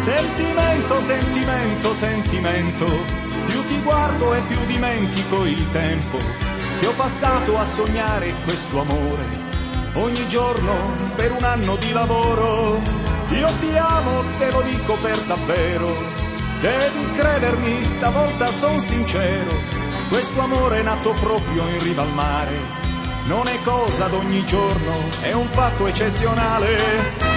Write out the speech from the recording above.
Sentimento, sentimento, sentimento, più ti guardo e più dimentico il tempo che ho passato a sognare questo amore, ogni giorno per un anno di lavoro. Io ti amo, te lo dico per davvero, devi credermi, stavolta son sincero, questo amore è nato proprio in riva al mare, non è cosa d'ogni giorno, è un fatto eccezionale.